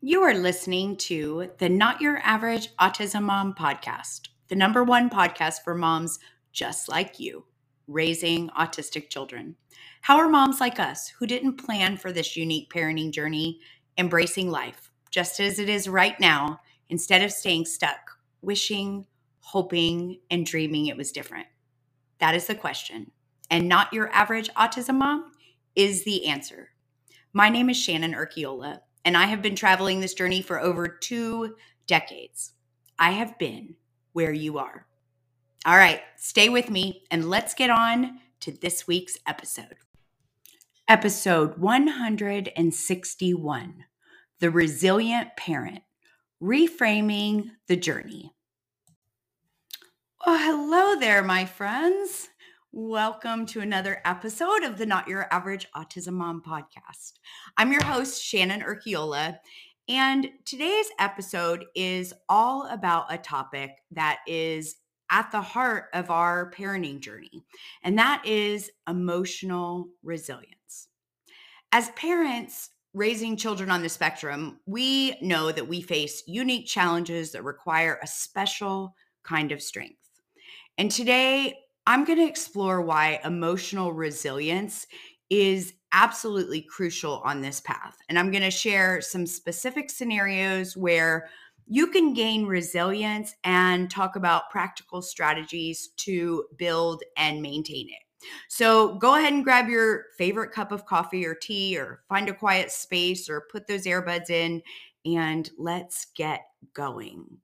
You are listening to the Not Your Average Autism Mom podcast, the number one podcast for moms just like you, raising autistic children. How are moms like us who didn't plan for this unique parenting journey embracing life just as it is right now instead of staying stuck, wishing, hoping, and dreaming it was different? That is the question. And Not Your Average Autism Mom is the answer. My name is Shannon Urquiola, and I have been traveling this journey for over 2 decades. I have been where you are. All right, stay with me and let's get on to this week's episode. Episode 161, The Resilient Parent, Reframing the Journey. Well, hello there, my friends. Welcome to another episode of the Not Your Average Autism Mom podcast. I'm your host, Shannon Urquiola, and today's episode is all about a topic that is at the heart of our parenting journey, and that is emotional resilience. As parents raising children on the spectrum, we know that we face unique challenges that require a special kind of strength. And today, I'm going to explore why emotional resilience is absolutely crucial on this path. And I'm going to share some specific scenarios where you can gain resilience and talk about practical strategies to build and maintain it. So go ahead and grab your favorite cup of coffee or tea, or find a quiet space, or put those earbuds in, and let's get going.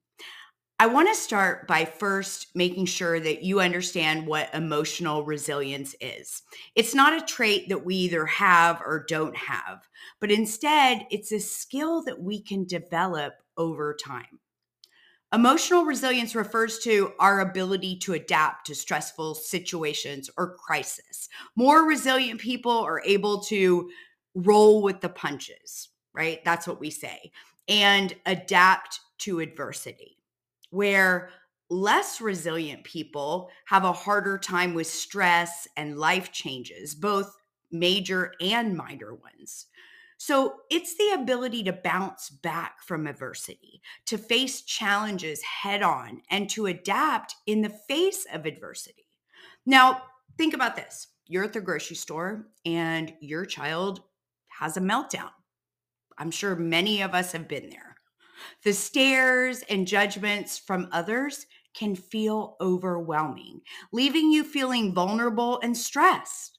I want to start by first making sure that you understand what emotional resilience is. It's not a trait that we either have or don't have, but instead, it's a skill that we can develop over time. Emotional resilience refers to our ability to adapt to stressful situations or crisis. More resilient people are able to roll with the punches, right? That's what we say, and adapt to adversity, where less resilient people have a harder time with stress and life changes, both major and minor ones. So it's the ability to bounce back from adversity, to face challenges head on, and to adapt in the face of adversity. Now, think about this. You're at the grocery store and your child has a meltdown. I'm sure many of us have been there. The stares and judgments from others can feel overwhelming, leaving you feeling vulnerable and stressed.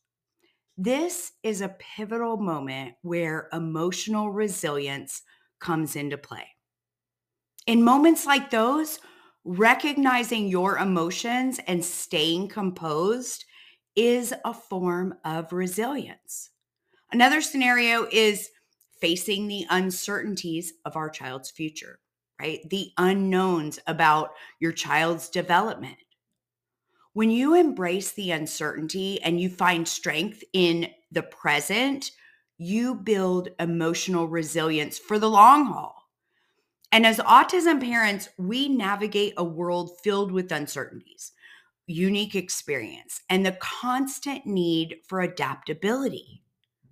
This is a pivotal moment where emotional resilience comes into play. In moments like those, recognizing your emotions and staying composed is a form of resilience. Another scenario is facing the uncertainties of our child's future, right? The unknowns about your child's development. When you embrace the uncertainty and you find strength in the present, you build emotional resilience for the long haul. And as autism parents, we navigate a world filled with uncertainties, unique experience, and the constant need for adaptability.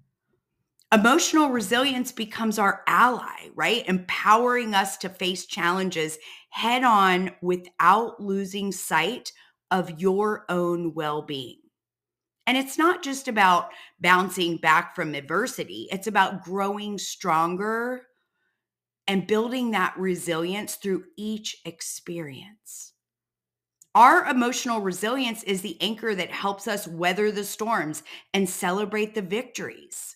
Emotional resilience becomes our ally, right? Empowering us to face challenges head on without losing sight of your own well being. And it's not just about bouncing back from adversity, it's about growing stronger and building that resilience through each experience. Our emotional resilience is the anchor that helps us weather the storms and celebrate the victories.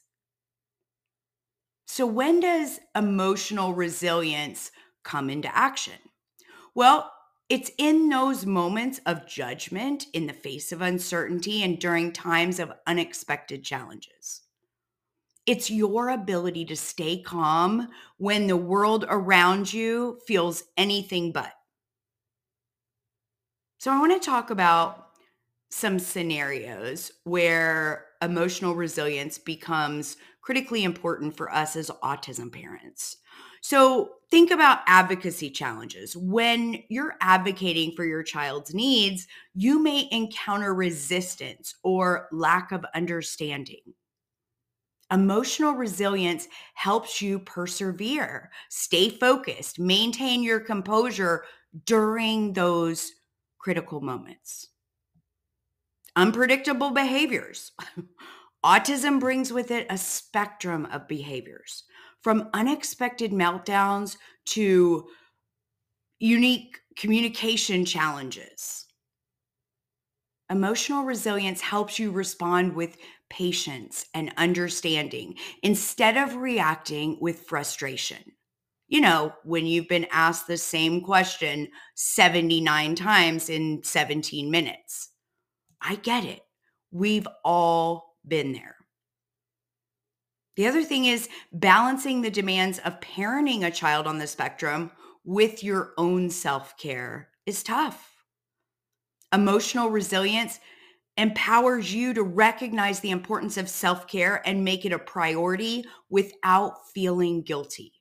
So, when does emotional resilience come into action? Well, it's in those moments of judgment, in the face of uncertainty, and during times of unexpected challenges. It's your ability to stay calm when the world around you feels anything but. So, I want to talk about some scenarios where emotional resilience becomes critically important for us as autism parents. So, think about advocacy challenges. When you're advocating for your child's needs, you may encounter resistance or lack of understanding. Emotional resilience helps you persevere, stay focused, maintain your composure during those critical moments. Unpredictable behaviors. Autism brings with it a spectrum of behaviors, from unexpected meltdowns to unique communication challenges. Emotional resilience helps you respond with patience and understanding instead of reacting with frustration. You know, when you've been asked the same question 79 times in 17 minutes. I get it. We've all been there. The other thing is balancing the demands of parenting a child on the spectrum with your own self care is tough. Emotional resilience empowers you to recognize the importance of self care and make it a priority without feeling guilty.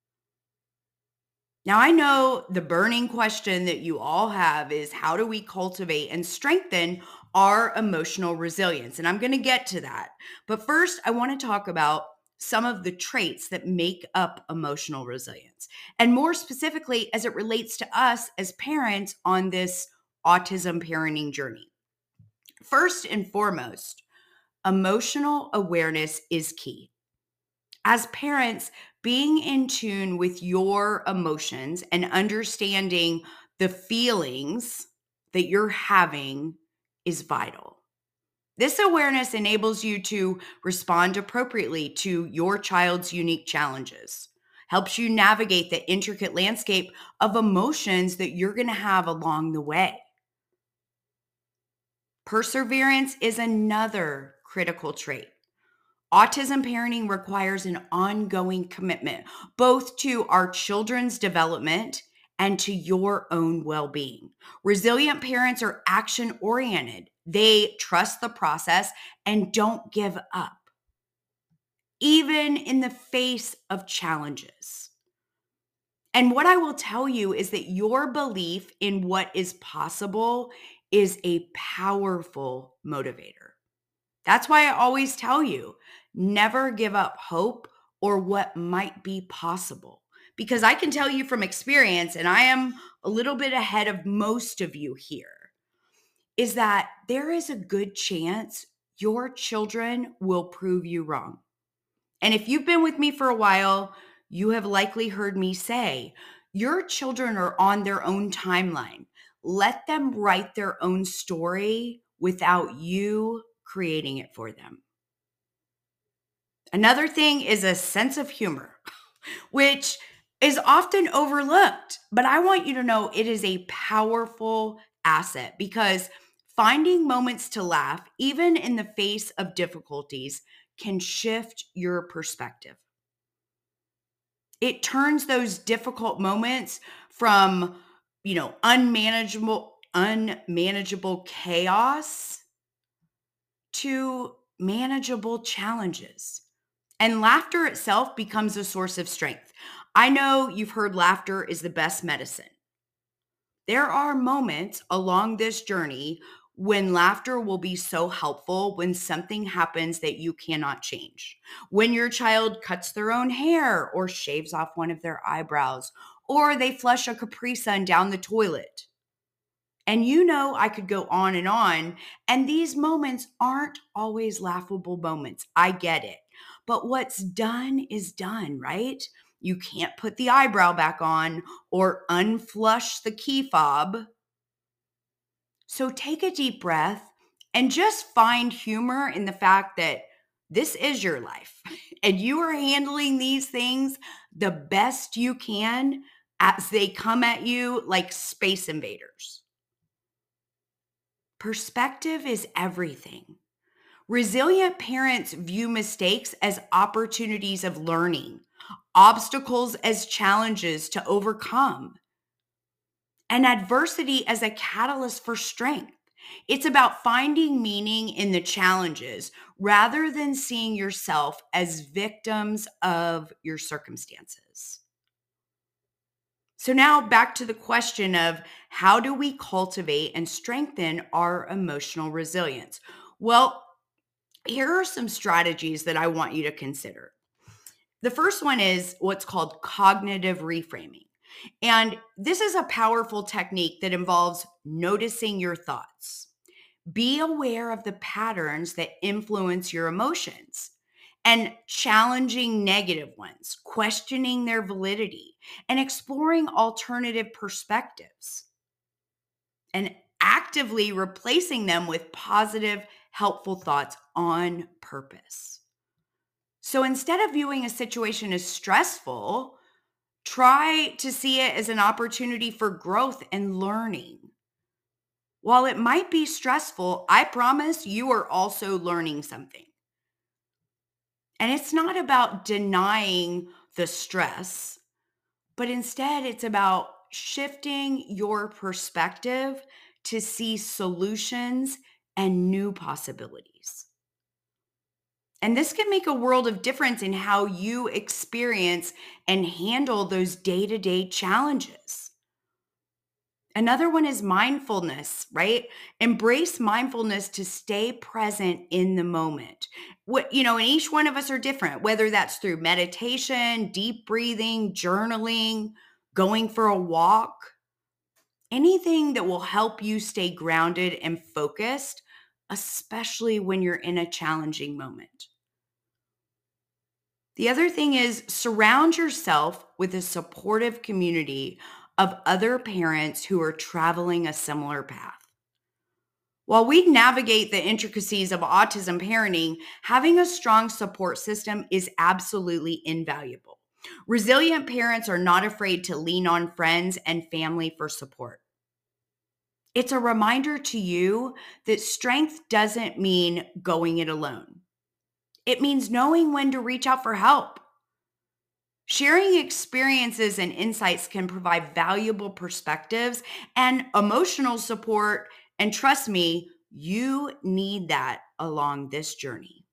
Now, I know the burning question that you all have is how do we cultivate and strengthen our emotional resilience? And I'm going to get to that. But first, I want to talk about some of the traits that make up emotional resilience, and more specifically, as it relates to us as parents on this autism parenting journey. First and foremost, emotional awareness is key. As parents, being in tune with your emotions and understanding the feelings that you're having is vital. This awareness enables you to respond appropriately to your child's unique challenges, helps you navigate the intricate landscape of emotions that you're going to have along the way. Perseverance is another critical trait. Autism parenting requires an ongoing commitment, both to our children's development and to your own well being. Resilient parents are action oriented, they trust the process and don't give up, even in the face of challenges. And what I will tell you is that your belief in what is possible is a powerful motivator. That's why I always tell you, never give up hope or what might be possible. Because I can tell you from experience, and I am a little bit ahead of most of you here, is that there is a good chance your children will prove you wrong. And if you've been with me for a while, you have likely heard me say, your children are on their own timeline. Let them write their own story without you creating it for them. Another thing is a sense of humor, which is often overlooked, but I want you to know it is a powerful asset because finding moments to laugh, even in the face of difficulties, can shift your perspective. It turns those difficult moments from, unmanageable chaos to manageable challenges. And laughter itself becomes a source of strength. I know you've heard laughter is the best medicine. There are moments along this journey when laughter will be so helpful when something happens that you cannot change. When your child cuts their own hair or shaves off one of their eyebrows, or they flush a Capri Sun down the toilet. And I could go on, and these moments aren't always laughable moments. I get it. But what's done is done, right? You can't put the eyebrow back on or unflush the key fob. So take a deep breath and just find humor in the fact that this is your life and you are handling these things the best you can as they come at you like space invaders. Perspective is everything. Resilient parents view mistakes as opportunities of learning, obstacles as challenges to overcome, and adversity as a catalyst for strength. It's about finding meaning in the challenges rather than seeing yourself as victims of your circumstances. So now back to the question of how do we cultivate and strengthen our emotional resilience? Well, Here are some strategies that I want you to consider. The first one is what's called cognitive reframing. And this is a powerful technique that involves noticing your thoughts. Be aware of the patterns that influence your emotions and challenging negative ones, questioning their validity, and exploring alternative perspectives, and actively replacing them with positive, helpful thoughts on purpose. So instead of viewing a situation as stressful, try to see it as an opportunity for growth and learning. While it might be stressful, I promise you are also learning something. And it's not about denying the stress, but instead it's about shifting your perspective to see solutions and new possibilities. And this can make a world of difference in how you experience and handle those day-to-day challenges. Another one is mindfulness, right? Embrace mindfulness to stay present in the moment. And each one of us are different, whether that's through meditation, deep breathing, journaling, going for a walk, anything that will help you stay grounded and focused, especially when you're in a challenging moment. The other thing is surround yourself with a supportive community of other parents who are traveling a similar path. While we navigate the intricacies of autism parenting, having a strong support system is absolutely invaluable. Resilient parents are not afraid to lean on friends and family for support. It's a reminder to you that strength doesn't mean going it alone. It means knowing when to reach out for help. Sharing experiences and insights can provide valuable perspectives and emotional support. And trust me, you need that along this journey.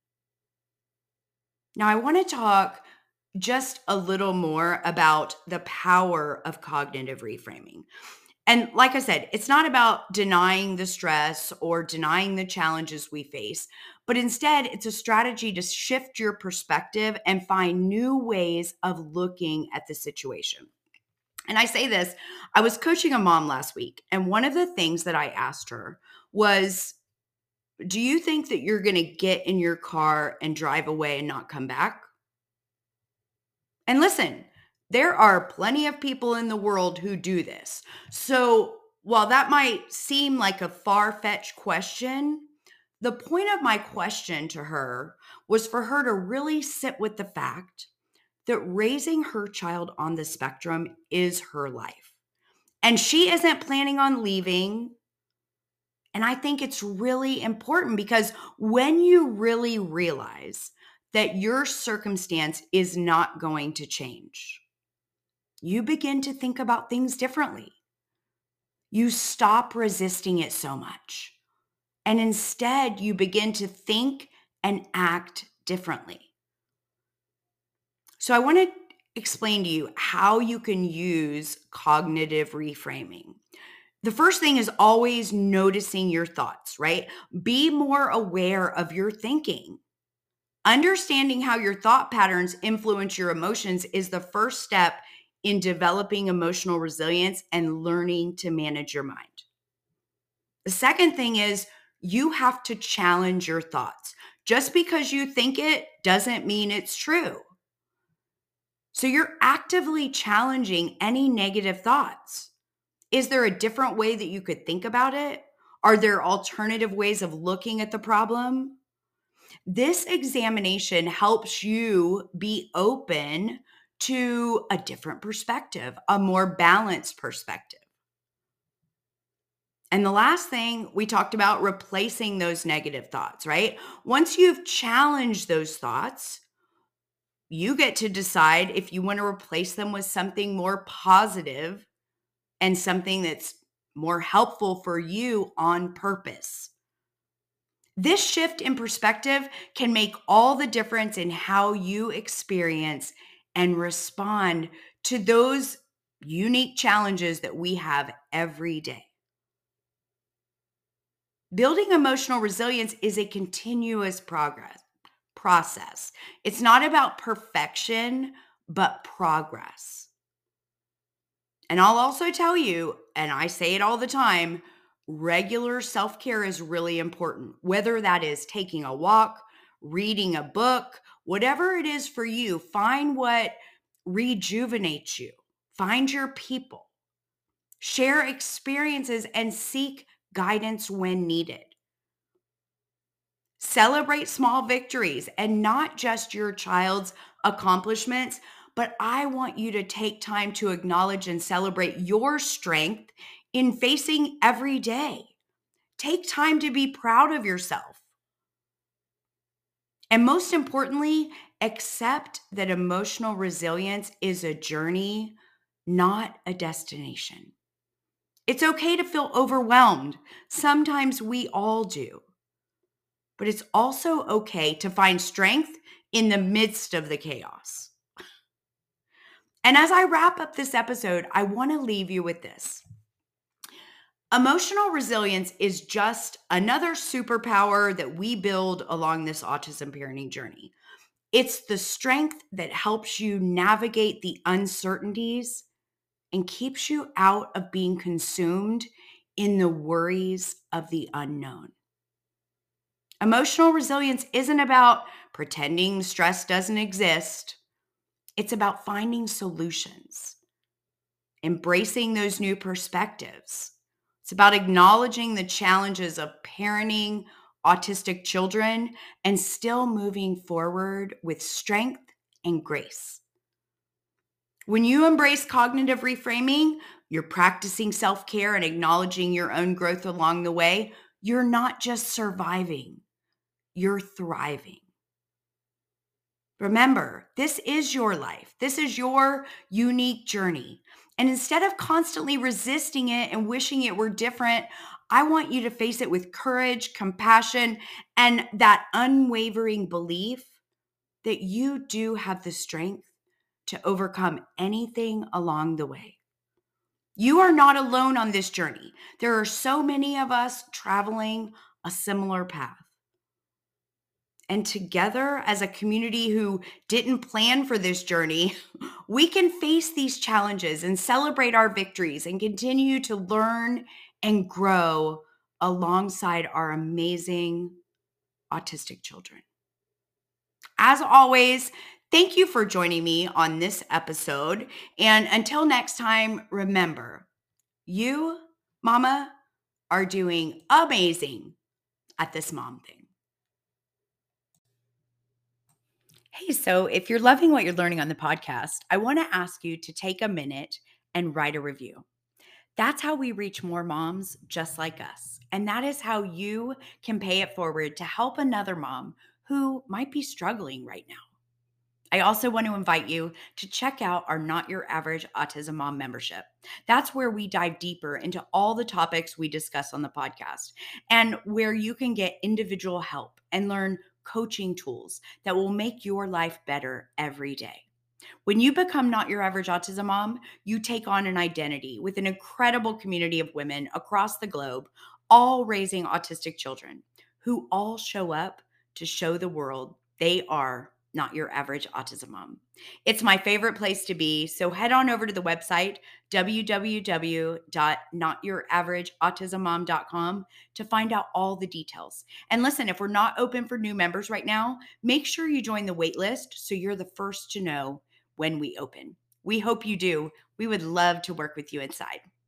Now, I want to talk just a little more about the power of cognitive reframing. And like I said, it's not about denying the stress or denying the challenges we face, but instead it's a strategy to shift your perspective and find new ways of looking at the situation. And I say this, I was coaching a mom last week, and one of the things that I asked her was, do you think that you're going to get in your car and drive away and not come back? And listen, there are plenty of people in the world who do this. So while that might seem like a far-fetched question, the point of my question to her was for her to really sit with the fact that raising her child on the spectrum is her life. And she isn't planning on leaving. And I think it's really important because when you really realize that your circumstance is not going to change, you begin to think about things differently. You stop resisting it so much. And instead, you begin to think and act differently. So I want to explain to you how you can use cognitive reframing. The first thing is always noticing your thoughts, right? Be more aware of your thinking. Understanding how your thought patterns influence your emotions is the first step in developing emotional resilience and learning to manage your mind. The second thing is you have to challenge your thoughts. Just because you think it doesn't mean it's true. So you're actively challenging any negative thoughts. Is there a different way that you could think about it? Are there alternative ways of looking at the problem? This examination helps you be open to a different perspective, a more balanced perspective. And the last thing we talked about, replacing those negative thoughts, right? Once you've challenged those thoughts, you get to decide if you want to replace them with something more positive and something that's more helpful for you on purpose. This shift in perspective can make all the difference in how you experience and respond to those unique challenges that we have every day. Building emotional resilience is a continuous process. It's not about perfection, but progress. And I'll also tell you, and I say it all the time, regular self-care is really important. Whether that is taking a walk, reading a book, whatever it is for you, find what rejuvenates you. Find your people. Share experiences and seek guidance when needed. Celebrate small victories and not just your child's accomplishments, but I want you to take time to acknowledge and celebrate your strength in facing every day. Take time to be proud of yourself. And most importantly, accept that emotional resilience is a journey, not a destination. It's okay to feel overwhelmed. Sometimes we all do. But it's also okay to find strength in the midst of the chaos. And as I wrap up this episode, I want to leave you with this. Emotional resilience is just another superpower that we build along this autism parenting journey. It's the strength that helps you navigate the uncertainties and keeps you out of being consumed in the worries of the unknown. Emotional resilience isn't about pretending stress doesn't exist. It's about finding solutions, embracing those new perspectives. It's about acknowledging the challenges of parenting autistic children and still moving forward with strength and grace. When you embrace cognitive reframing, you're practicing self-care and acknowledging your own growth along the way. You're not just surviving, you're thriving. Remember, this is your life. This is your unique journey. And instead of constantly resisting it and wishing it were different, I want you to face it with courage, compassion, and that unwavering belief that you do have the strength to overcome anything along the way. You are not alone on this journey. There are so many of us traveling a similar path. And together, as a community who didn't plan for this journey, we can face these challenges and celebrate our victories and continue to learn and grow alongside our amazing autistic children. As always, thank you for joining me on this episode. And until next time, remember, you, Mama, are doing amazing at this mom thing. Hey, so if you're loving what you're learning on the podcast, I want to ask you to take a minute and write a review. That's how we reach more moms just like us. And that is how you can pay it forward to help another mom who might be struggling right now. I also want to invite you to check out our Not Your Average Autism Mom membership. That's where we dive deeper into all the topics we discuss on the podcast and where you can get individual help and learn coaching tools that will make your life better every day. When you become Not Your Average Autism Mom, you take on an identity with an incredible community of women across the globe, all raising autistic children who all show up to show the world they are not your average autism mom. It's my favorite place to be. So head on over to the website, www.notyouraverageautismmom.com, to find out all the details. And listen, if we're not open for new members right now, make sure you join the wait list so you're the first to know when we open. We hope you do. We would love to work with you inside.